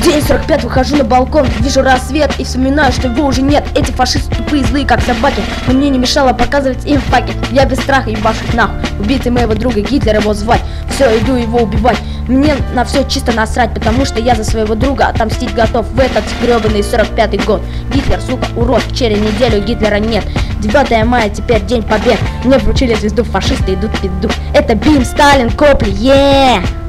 День 45, выхожу на балкон, вижу рассвет и вспоминаю, что его уже нет. Эти фашисты тупые, злые, как собаки, но мне не мешало показывать им факи. Я без страха ебашу нахуй, убитый моего друга Гитлера его звать. Все, иду его убивать. Мне на все чисто насрать, потому что я за своего друга отомстить готов в этот гребаный 45-й год. Гитлер, сука, урод, через неделю Гитлера нет. 9 мая, теперь день побед. Мне вручили звезду, фашисты идут в пизду. Это Бим, Сталин, Копли,